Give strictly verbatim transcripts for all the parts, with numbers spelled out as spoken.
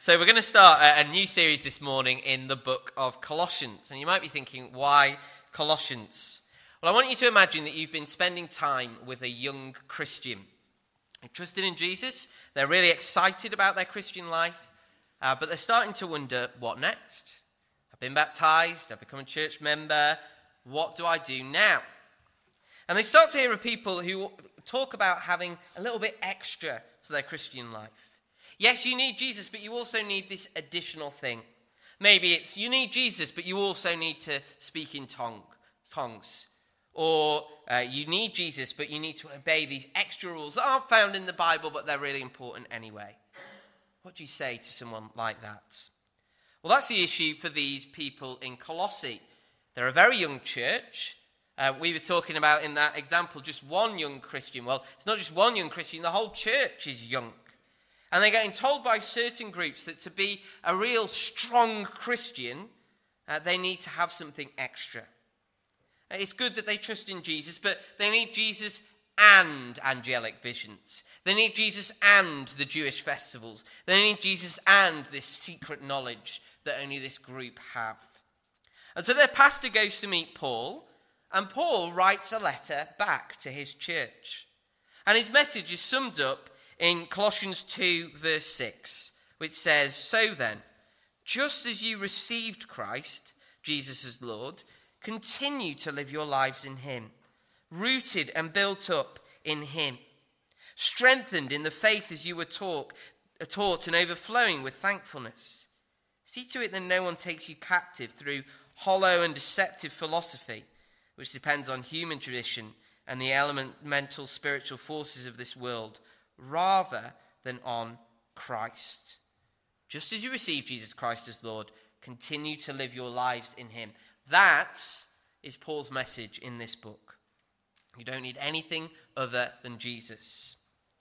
So we're going to start a new series this morning in the book of Colossians. And you might be thinking, why Colossians? Well, I want you to imagine that you've been spending time with a young Christian. They're trusting in Jesus. They're really excited about their Christian life. Uh, but they're starting to wonder, what next? I've been baptized. I've become a church member. What do I do now? And they start to hear of people who talk about having a little bit extra to their Christian life. Yes, you need Jesus, but you also need this additional thing. Maybe it's you need Jesus, but you also need to speak in tongue, tongues. Or uh, you need Jesus, but you need to obey these extra rules that aren't found in the Bible, but they're really important anyway. What do you say to someone like that? Well, that's the issue for these people in Colossae. They're a very young church. Uh, we were talking about in that example just one young Christian. Well, it's not just one young Christian, the whole church is young. And they're getting told by certain groups that to be a real strong Christian, uh, they need to have something extra. Uh, it's good that they trust in Jesus, but they need Jesus and angelic visions. They need Jesus and the Jewish festivals. They need Jesus and this secret knowledge that only this group have. And so their pastor goes to meet Paul, and Paul writes a letter back to his church. And his message is summed up in Colossians two, verse six, which says, "So then, just as you received Christ, Jesus as Lord, continue to live your lives in him, rooted and built up in him, strengthened in the faith as you were taught, taught and overflowing with thankfulness. See to it that no one takes you captive through hollow and deceptive philosophy, which depends on human tradition and the elemental spiritual forces of this world, rather than on Christ. Just as you receive Jesus Christ as Lord, continue to live your lives in him." That is Paul's message in this book. You don't need anything other than Jesus.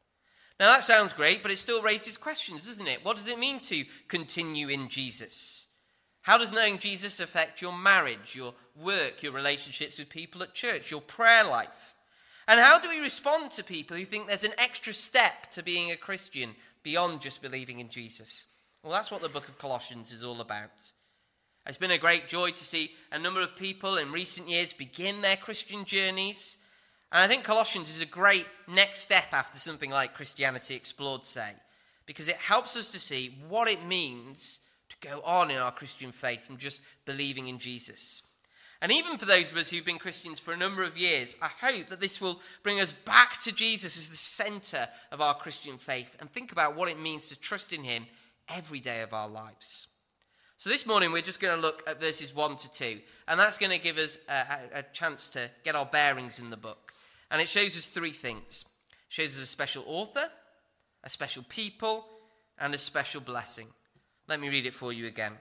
Now that sounds great, but it still raises questions, doesn't it? What does it mean to continue in Jesus? How does knowing Jesus affect your marriage, your work, your relationships with people at church, your prayer life? And how do we respond to people who think there's an extra step to being a Christian beyond just believing in Jesus? Well, that's what the book of Colossians is all about. It's been a great joy to see a number of people in recent years begin their Christian journeys. And I think Colossians is a great next step after something like Christianity Explored, say, because it helps us to see what it means to go on in our Christian faith from just believing in Jesus. And even for those of us who've been Christians for a number of years, I hope that this will bring us back to Jesus as the center of our Christian faith and think about what it means to trust in him every day of our lives. So this morning we're just going to look at verses one to two, and that's going to give us a, a chance to get our bearings in the book. And it shows us three things. It shows us a special author, a special people, and a special blessing. Let me read it for you again.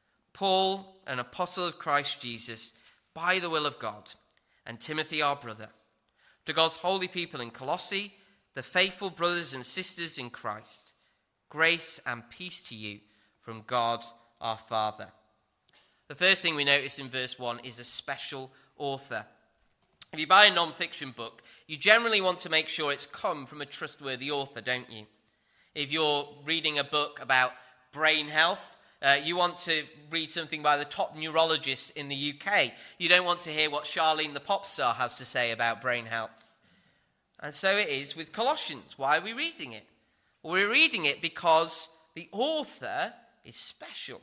Paul, an apostle of Christ Jesus, by the will of God, and Timothy our brother, to God's holy people in Colossae, the faithful brothers and sisters in Christ, grace and peace to you from God our Father. The first thing we notice in verse one is a special author. If you buy a non-fiction book, you generally want to make sure it's come from a trustworthy author, don't you? If you're reading a book about brain health, Uh, you want to read something by the top neurologist in the U K. You don't want to hear what Charlene the pop star has to say about brain health. And so it is with Colossians. Why are we reading it? Well, we're reading it because the author is special.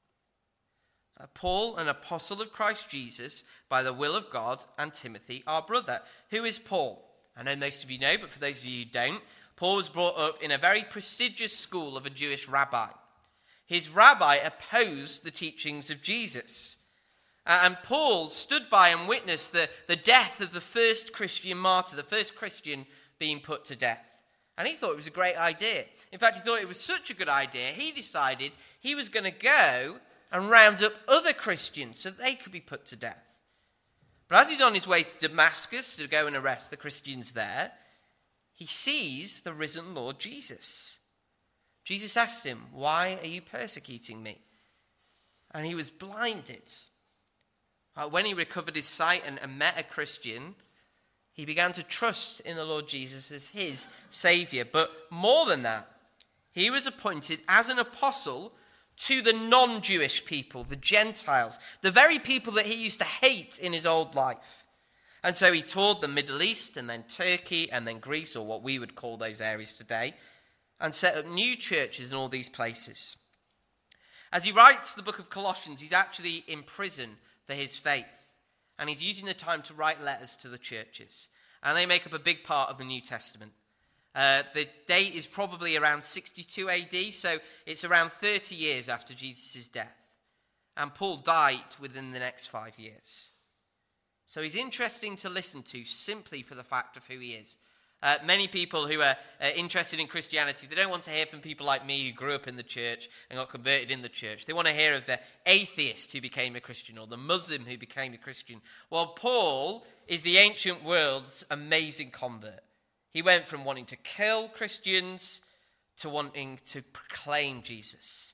Uh, Paul, an apostle of Christ Jesus, by the will of God, and Timothy, our brother. Who is Paul? I know most of you know, but for those of you who don't, Paul was brought up in a very prestigious school of a Jewish rabbi. His rabbi opposed the teachings of Jesus. Uh, and Paul stood by and witnessed the, the death of the first Christian martyr, the first Christian being put to death. And he thought it was a great idea. In fact, he thought it was such a good idea, he decided he was going to go and round up other Christians so that they could be put to death. But as he's on his way to Damascus to go and arrest the Christians there, he sees the risen Lord Jesus. Jesus asked him, "Why are you persecuting me?" And he was blinded. When he recovered his sight and, and met a Christian, he began to trust in the Lord Jesus as his Saviour. But more than that, He was appointed as an apostle to the non-Jewish people, the Gentiles, the very people that he used to hate in his old life. And so he toured the Middle East and then Turkey and then Greece, or what we would call those areas today, and set up new churches in all these places. As he writes the book of Colossians, he's actually in prison for his faith. And he's using the time to write letters to the churches. And they make up a big part of the New Testament. Uh, the date is probably around sixty-two A D, so it's around thirty years after Jesus' death. And Paul died within the next five years. So he's interesting to listen to simply for the fact of who he is. Uh, many people who are uh, interested in Christianity, they don't want to hear from people like me who grew up in the church and got converted in the church. They want to hear of the atheist who became a Christian or the Muslim who became a Christian. Well, Paul is the ancient world's amazing convert. He went from wanting to kill Christians to wanting to proclaim Jesus.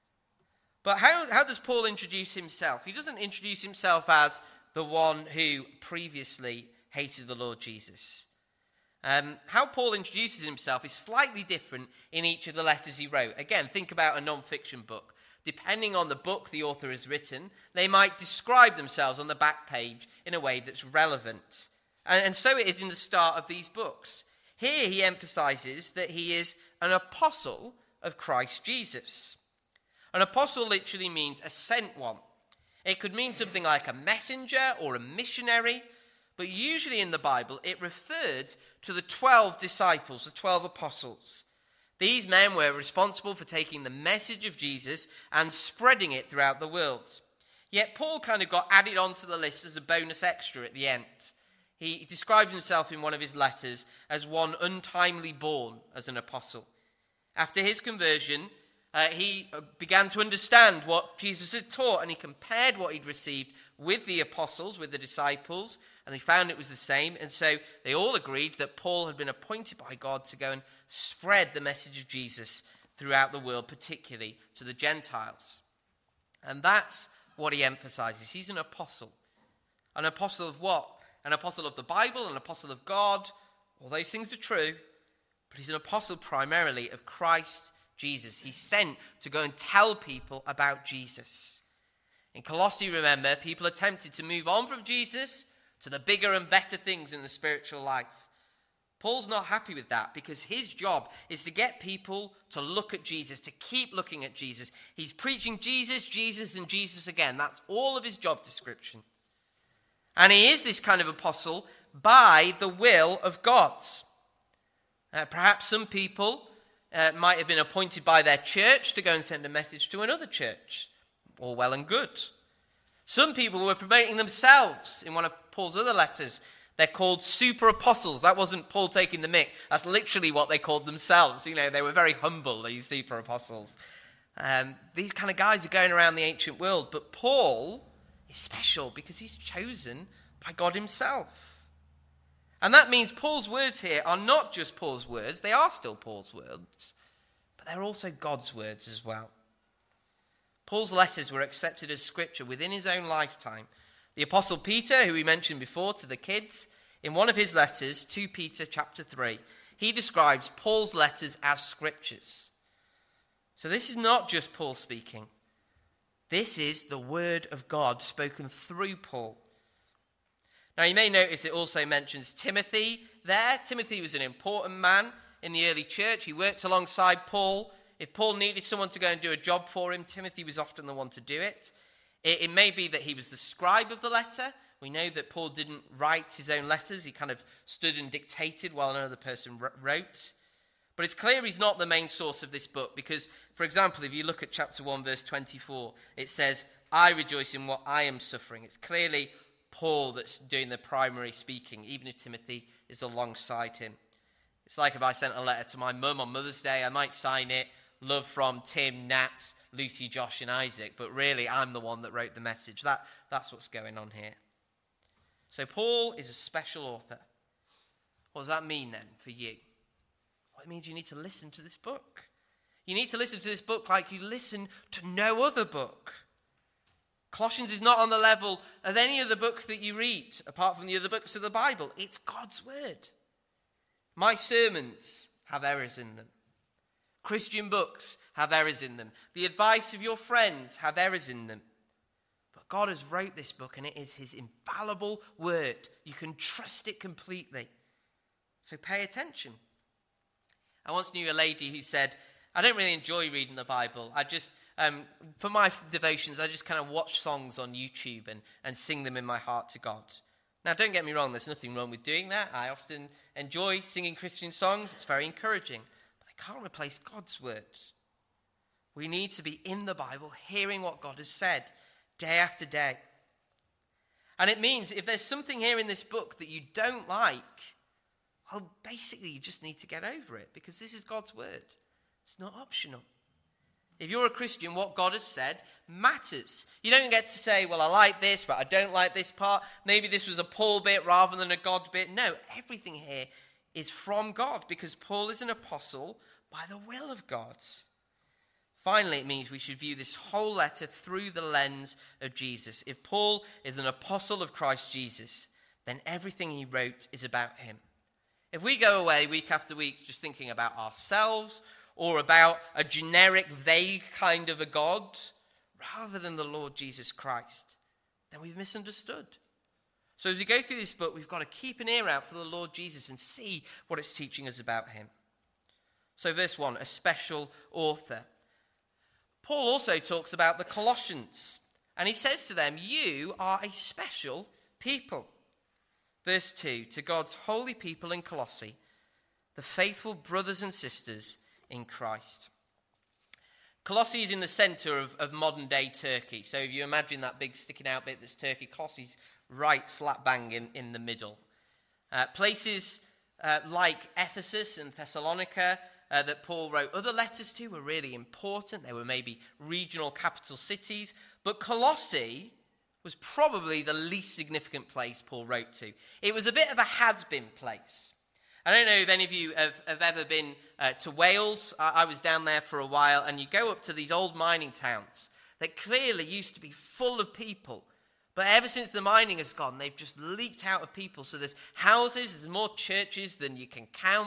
But how, how does Paul introduce himself? He doesn't introduce himself as the one who previously hated the Lord Jesus. Um, how Paul introduces himself is slightly different in each of the letters he wrote. Again, think about a non-fiction book. Depending on the book the author has written, they might describe themselves on the back page in a way that's relevant. And, and so it is in the start of these books. Here he emphasizes that he is an apostle of Christ Jesus. An apostle literally means a sent one. It could mean something like a messenger or a missionary. But usually in the Bible, it referred to the twelve disciples, the twelve apostles. These men were responsible for taking the message of Jesus and spreading it throughout the world. Yet Paul kind of got added onto the list as a bonus extra at the end. He described himself in one of his letters as one untimely born as an apostle. After his conversion, uh, he began to understand what Jesus had taught, and he compared what he'd received with the apostles, with the disciples, and they found it was the same. And so they all agreed that Paul had been appointed by God to go and spread the message of Jesus throughout the world, particularly to the Gentiles. And that's what he emphasizes. He's an apostle. An apostle of what? An apostle of the Bible, an apostle of God. All those things are true. But he's an apostle primarily of Christ Jesus. He's sent to go and tell people about Jesus. In Colossae, remember, people are tempted to move on from Jesus to the bigger and better things in the spiritual life. Paul's not happy with that because his job is to get people to look at Jesus, to keep looking at Jesus. He's preaching Jesus, Jesus, and Jesus again. That's all of his job description. And he is this kind of apostle by the will of God. Uh, perhaps some people uh, might have been appointed by their church to go and send a message to another church. All well and good. Some people were promoting themselves. In one of Paul's other letters, they're called super apostles. That wasn't Paul taking the mick. That's literally what they called themselves. You know, they were very humble, these super apostles. Um, these kind of guys are going around the ancient world. But Paul is special because he's chosen by God himself. And that means Paul's words here are not just Paul's words. They are still Paul's words. But they're also God's words as well. Paul's letters were accepted as scripture within his own lifetime. The Apostle Peter, who we mentioned before to the kids, in one of his letters, Second Peter chapter three, he describes Paul's letters as scriptures. So this is not just Paul speaking. This is the word of God spoken through Paul. Now you may notice it also mentions Timothy there. Timothy was an important man in the early church. He worked alongside Paul. If Paul needed someone to go and do a job for him, Timothy was often the one to do it. It, it may be that he was the scribe of the letter. We know that Paul didn't write his own letters. He kind of stood and dictated while another person wrote. But it's clear he's not the main source of this book because, for example, if you look at chapter one, verse twenty-four, it says, I rejoice in what I am suffering. It's clearly Paul that's doing the primary speaking, even if Timothy is alongside him. It's like if I sent a letter to my mum on Mother's Day, I might sign it, love from Tim, Nat, Lucy, Josh, and Isaac, but really I'm the one that wrote the message. That, that's what's going on here. So Paul is a special author. What does that mean then for you? Well, it means you need to listen to this book. You need to listen to this book like you listen to no other book. Colossians is not on the level of any other book that you read, apart from the other books of the Bible. It's God's word. My sermons have errors in them. Christian books have errors in them. The advice of your friends have errors in them. But God has wrote this book, and it is his infallible word. You can trust it completely. So pay attention. I once knew a lady who said, I don't really enjoy reading the Bible. I just, um, for my devotions, I just kind of watch songs on YouTube and, and sing them in my heart to God. Now, don't get me wrong, there's nothing wrong with doing that. I often enjoy singing Christian songs. It's very encouraging. But they can't replace God's word. We need to be in the Bible, hearing what God has said day after day. And it means if there's something here in this book that you don't like, well, basically you just need to get over it, because this is God's word. It's not optional. If you're a Christian, what God has said matters. You don't get to say, well, I like this, but I don't like this part. Maybe this was a Paul bit rather than a God bit. No, everything here is from God, because Paul is an apostle by the will of God. Finally, it means we should view this whole letter through the lens of Jesus. If Paul is an apostle of Christ Jesus, then everything he wrote is about him. If we go away week after week just thinking about ourselves or about a generic, vague kind of a God, rather than the Lord Jesus Christ, then we've misunderstood. So as we go through this book, we've got to keep an ear out for the Lord Jesus and see what it's teaching us about him. So verse one, a special author. Paul also talks about the Colossians, and he says to them, you are a special people. Verse two, to God's holy people in Colossae, the faithful brothers and sisters in Christ. Colossae is in the centre of, of modern-day Turkey. So if you imagine that big sticking out bit that's Turkey, Colossie's right slap bang in, in the middle. Uh, places uh, like Ephesus and Thessalonica uh, that Paul wrote other letters to were really important. They were maybe regional capital cities. But Colossae was probably the least significant place Paul wrote to. It was a bit of a has-been place. I don't know if any of you have, have ever been uh, to Wales. I, I was down there for a while, and you go up to these old mining towns that clearly used to be full of people. But ever since the mining has gone, they've just leaked out of people. So there's houses, there's more churches than you can count,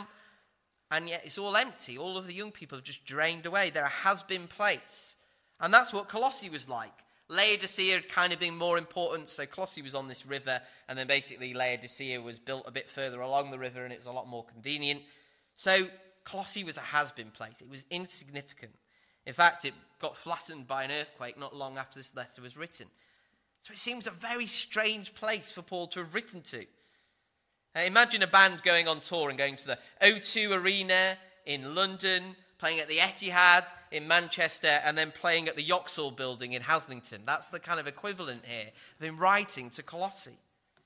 and yet it's all empty. All of the young people have just drained away. They're a has-been place. And that's what Colossae was like. Laodicea had kind of been more important, so Colossae was on this river, and then basically Laodicea was built a bit further along the river, and it was a lot more convenient. So Colossae was a has-been place. It was insignificant. In fact, it got flattened by an earthquake not long after this letter was written. So it seems a very strange place for Paul to have written to. Uh, imagine a band going on tour and going to the O two Arena in London, playing at the Etihad in Manchester, and then playing at the Yoxall building in Haslington. That's the kind of equivalent here of him writing to Colossae.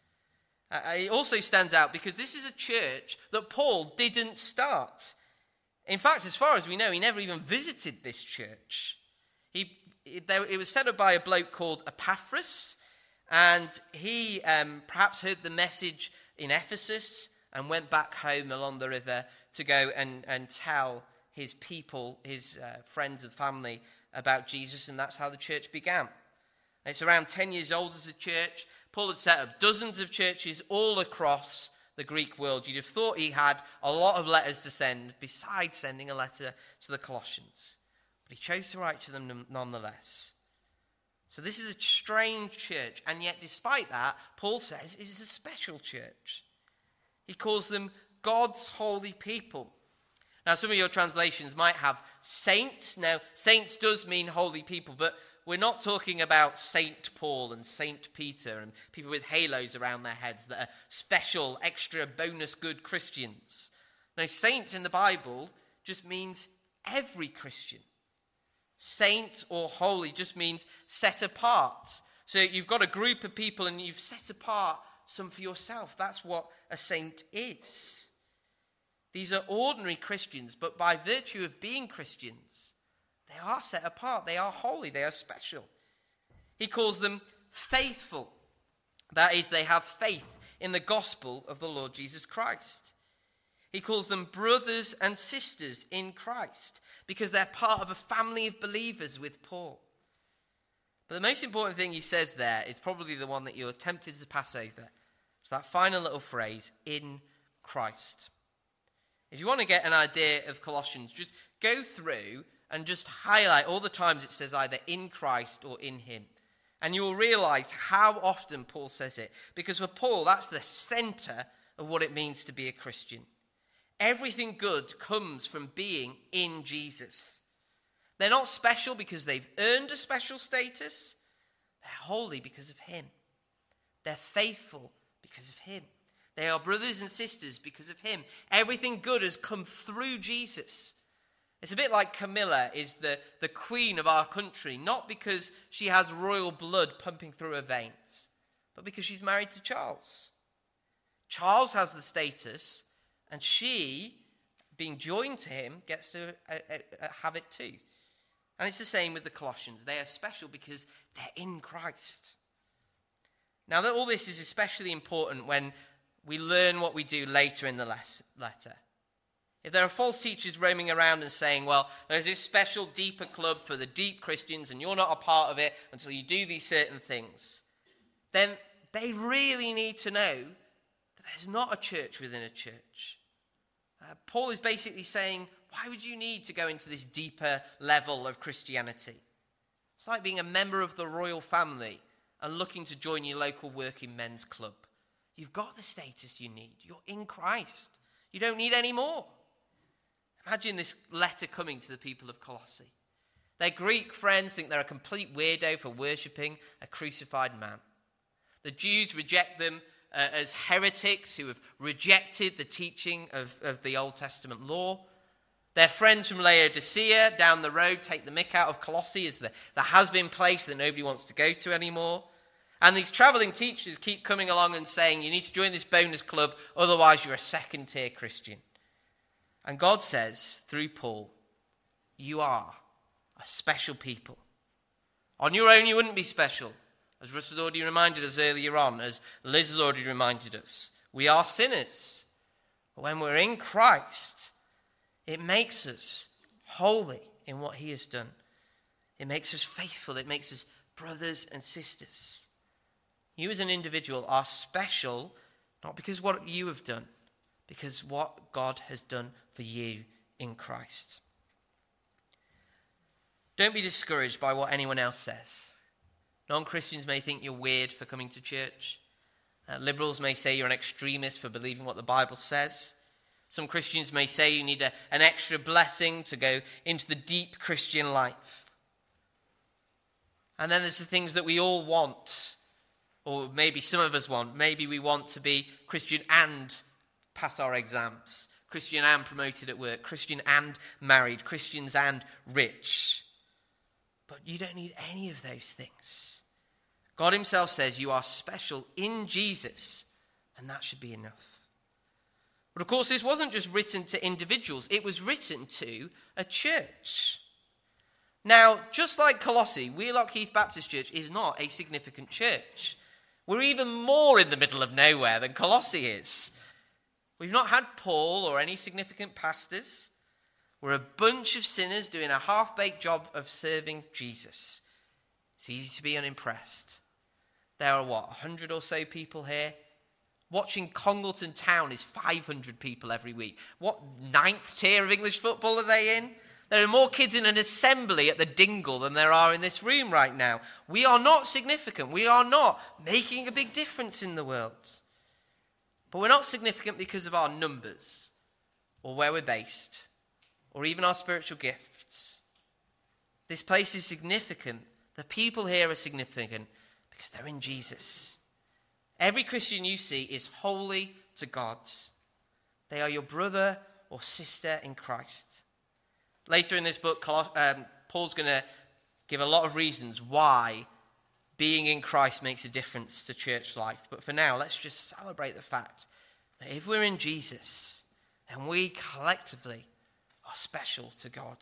Uh, it also stands out because this is a church that Paul didn't start. In fact, as far as we know, he never even visited this church. He, it, there, it was set up by a bloke called Epaphras, and he um, perhaps heard the message in Ephesus and went back home along the river to go and, and tell his people, his uh, friends and family about Jesus, and that's how the church began. It's around ten years old as a church. Paul had set up dozens of churches all across the Greek world. You'd have thought he had a lot of letters to send besides sending a letter to the Colossians. But he chose to write to them nonetheless. So this is a strange church, and yet despite that, Paul says it is a special church. He calls them God's holy people. Now, some of your translations might have saints. Now, saints does mean holy people, but we're not talking about Saint Paul and Saint Peter and people with halos around their heads that are special, extra, bonus good Christians. No, saints in the Bible just means every Christian. Saint or holy just means set apart. So you've got a group of people and you've set apart some for yourself. That's what a saint is. These are ordinary Christians, but by virtue of being Christians, they are set apart, they are holy, they are special. He calls them faithful. That is, they have faith in the gospel of the Lord Jesus Christ. He calls them brothers and sisters in Christ because they're part of a family of believers with Paul. But the most important thing he says there is probably the one that you're tempted to pass over. It's that final little phrase, in Christ. If you want to get an idea of Colossians, just go through and just highlight all the times it says either in Christ or in him. And you will realize how often Paul says it. Because for Paul, that's the center of what it means to be a Christian. Everything good comes from being in Jesus. They're not special because they've earned a special status. They're holy because of him. They're faithful because of him. They are brothers and sisters because of him. Everything good has come through Jesus. It's a bit like Camilla is the, the queen of our country, not because she has royal blood pumping through her veins, but because she's married to Charles. Charles has the status, and she, being joined to him, gets to uh, uh, have it too. And it's the same with the Colossians. They are special because they're in Christ. Now, that all this is especially important when we learn what we do later in the letter. If there are false teachers roaming around and saying, well, there's this special deeper club for the deep Christians and you're not a part of it until you do these certain things, then they really need to know that there's not a church within a church. Uh, Paul is basically saying, why would you need to go into this deeper level of Christianity? It's like being a member of the royal family and looking to join your local working men's club. You've got the status you need. You're in Christ. You don't need any more. Imagine this letter coming to the people of Colossae. Their Greek friends think they're a complete weirdo for worshipping a crucified man. The Jews reject them uh, as heretics who have rejected the teaching of, of the Old Testament law. Their friends from Laodicea down the road take the mick out of Colossae as the, the has-been place that nobody wants to go to anymore. And these travelling teachers keep coming along and saying, you need to join this bonus club, otherwise you're a second-tier Christian. And God says, through Paul, you are a special people. On your own, you wouldn't be special. As Russ has already reminded us earlier on, as Liz has already reminded us, we are sinners. But when we're in Christ, it makes us holy in what he has done. It makes us faithful. It makes us brothers and sisters. You as an individual are special, not because of what you have done, because what God has done for you in Christ. Don't be discouraged by what anyone else says. Non-Christians may think you're weird for coming to church. Uh, liberals may say you're an extremist for believing what the Bible says. Some Christians may say you need a, an extra blessing to go into the deep Christian life. And then there's the things that we all want, or maybe some of us want. Maybe we want to be Christian and pass our exams, Christian and promoted at work, Christian and married, Christians and rich. But you don't need any of those things. God himself says you are special in Jesus, and that should be enough. But of course, this wasn't just written to individuals. It was written to a church. Now, just like Colossae, Wheelock Heath Baptist Church is not a significant church. We're even more in the middle of nowhere than Colossae is. We've not had Paul or any significant pastors. We're a bunch of sinners doing a half-baked job of serving Jesus. It's easy to be unimpressed. There are, what, one hundred or so people here? Watching Congleton Town is five hundred people every week. What ninth tier of English football are they in? There are more kids in an assembly at the Dingle than there are in this room right now. We are not significant. We are not making a big difference in the world. But we're not significant because of our numbers, or where we're based, or even our spiritual gifts. This place is significant. The people here are significant because they're in Jesus. Every Christian you see is holy to God. They are your brother or sister in Christ. Later in this book, um, Paul's going to give a lot of reasons why being in Christ makes a difference to church life. But for now, let's just celebrate the fact that if we're in Jesus, then we collectively are special to God.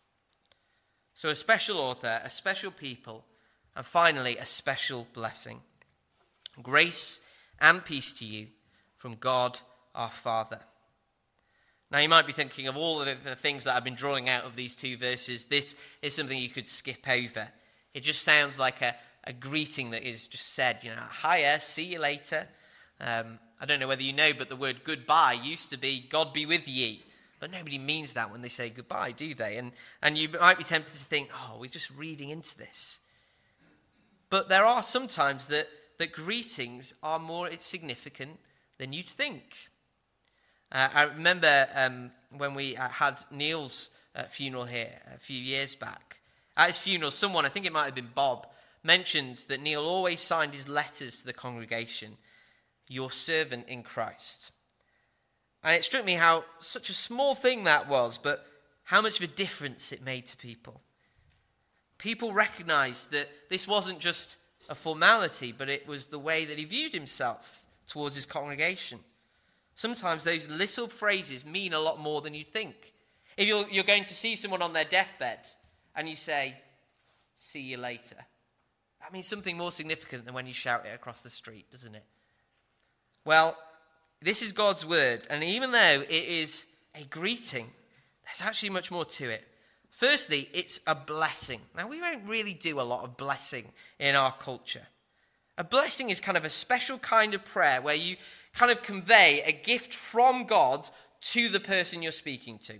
So a special author, a special people, and finally, a special blessing. Grace and peace to you from God our Father. Now you might be thinking of all of the things that I've been drawing out of these two verses. This is something you could skip over. It just sounds like a, a greeting that is just said, you know, hiya, see you later. Um, I don't know whether you know, but the word goodbye used to be God be with ye. But nobody means that when they say goodbye, do they? And, and you might be tempted to think, oh, we're just reading into this. But there are some times that, that greetings are more significant than you'd think. Uh, I remember um, when we uh, had Neil's uh, funeral here a few years back. At his funeral, someone, I think it might have been Bob, mentioned that Neil always signed his letters to the congregation, "Your servant in Christ." And it struck me how such a small thing that was, but how much of a difference it made to people. People recognized that this wasn't just a formality, but it was the way that he viewed himself towards his congregation. Sometimes those little phrases mean a lot more than you'd think. If you're, you're going to see someone on their deathbed and you say, "See you later," that means something more significant than when you shout it across the street, doesn't it? Well, this is God's word, and even though it is a greeting, there's actually much more to it. Firstly, it's a blessing. Now, we don't really do a lot of blessing in our culture. A blessing is kind of a special kind of prayer where you kind of convey a gift from God to the person you're speaking to.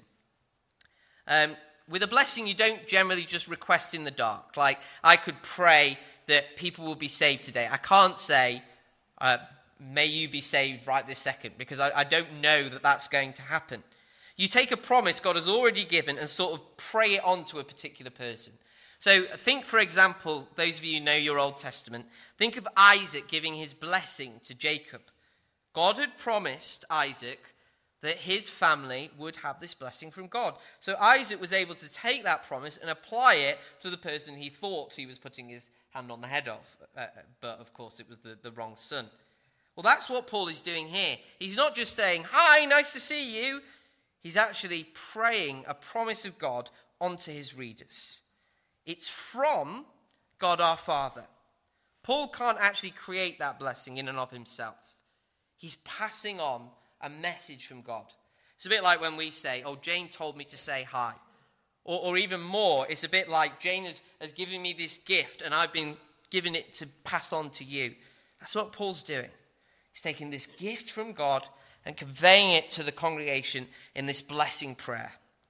Um, with a blessing, you don't generally just request in the dark. Like, I could pray that people will be saved today. I can't say, uh, "May you be saved right this second," because I, I don't know that that's going to happen. You take a promise God has already given and sort of pray it onto a particular person. So think, for example, those of you who know your Old Testament, think of Isaac giving his blessing to Jacob. God had promised Isaac that his family would have this blessing from God. So Isaac was able to take that promise and apply it to the person he thought he was putting his hand on the head of. Uh, but, of course, it was the, the wrong son. Well, that's what Paul is doing here. He's not just saying, "Hi, nice to see you." He's actually praying a promise of God onto his readers. It's from God our Father. Paul can't actually create that blessing in and of himself. He's passing on a message from God. It's a bit like when we say, "Oh, Jane told me to say hi." Or, or even more, it's a bit like, "Jane has, has given me this gift and I've been given it to pass on to you." That's what Paul's doing. He's taking this gift from God and conveying it to the congregation in this blessing prayer.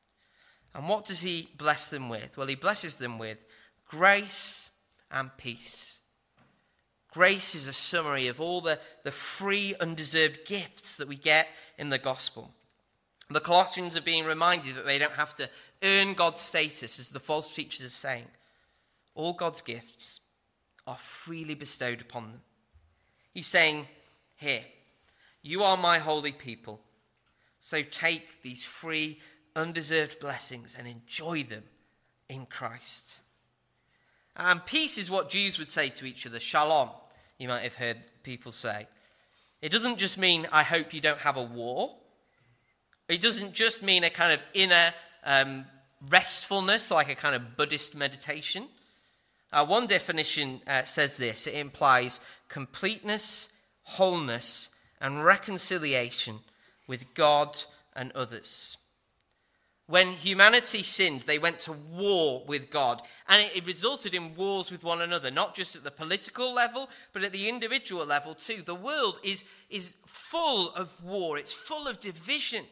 And what does he bless them with? Well, he blesses them with grace and peace. Grace is a summary of all the, the free, undeserved gifts that we get in the gospel. The Colossians are being reminded that they don't have to earn God's status, as the false teachers are saying. All God's gifts are freely bestowed upon them. He's saying, "Here, you are my holy people, so take these free, undeserved blessings and enjoy them in Christ." And peace is what Jews would say to each other, shalom, you might have heard people say. It doesn't just mean, "I hope you don't have a war." It doesn't just mean a kind of inner um, restfulness, like a kind of Buddhist meditation. Uh, one definition uh, says this: it implies completeness, wholeness, and reconciliation with God and others. When humanity sinned, they went to war with God, and it, it resulted in wars with one another, not just at the political level, but at the individual level too. The world is, is full of war, it's full of division.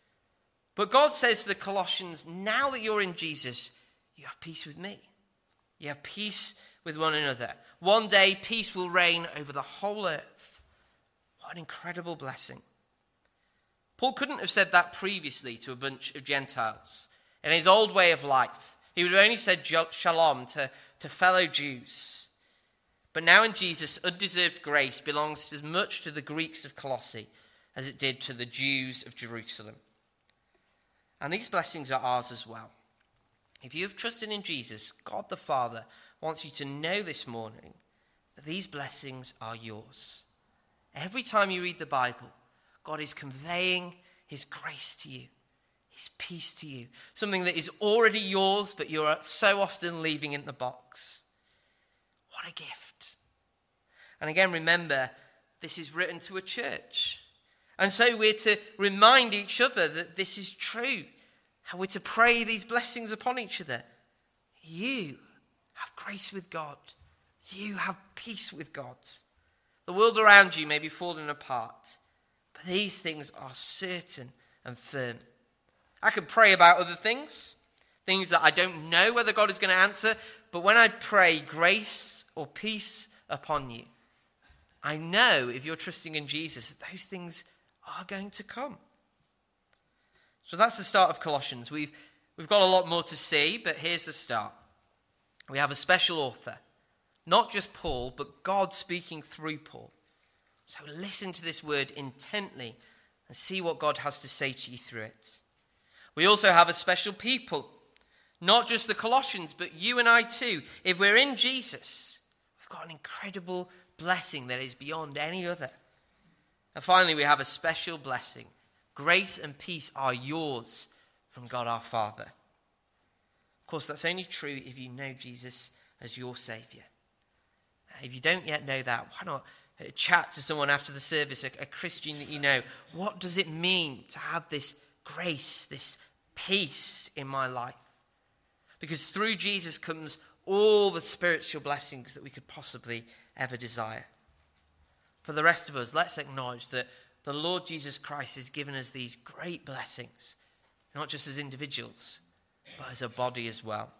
But God says to the Colossians, now that you're in Jesus, you have peace with me. You have peace with one another. One day, peace will reign over the whole earth. What an incredible blessing. Paul couldn't have said that previously to a bunch of Gentiles. In his old way of life, he would have only said shalom to, to fellow Jews. But now in Jesus, undeserved grace belongs as much to the Greeks of Colossae as it did to the Jews of Jerusalem. And these blessings are ours as well. If you have trusted in Jesus, God the Father wants you to know this morning that these blessings are yours. Every time you read the Bible, God is conveying his grace to you, his peace to you, something that is already yours, but you're so often leaving in the box. What a gift. And again, remember, this is written to a church. And so we're to remind each other that this is true. And we're to pray these blessings upon each other. You have grace with God. You have peace with God. The world around you may be falling apart, but these things are certain and firm. I could pray about other things, things that I don't know whether God is going to answer, but when I pray grace or peace upon you, I know if you're trusting in Jesus that those things are going to come. So that's the start of Colossians. We've, we've got a lot more to see, but here's the start. We have a special author, not just Paul, but God speaking through Paul. So listen to this word intently and see what God has to say to you through it. We also have a special people, not just the Colossians, but you and I too. If we're in Jesus, we've got an incredible blessing that is beyond any other. And finally, we have a special blessing. Grace and peace are yours from God our Father. Of course, that's only true if you know Jesus as your Saviour. If you don't yet know that, why not chat to someone after the service, a, a Christian that you know. What does it mean to have this grace, this peace in my life? Because through Jesus comes all the spiritual blessings that we could possibly ever desire. For the rest of us, let's acknowledge that the Lord Jesus Christ has given us these great blessings, not just as individuals, but as a body as well.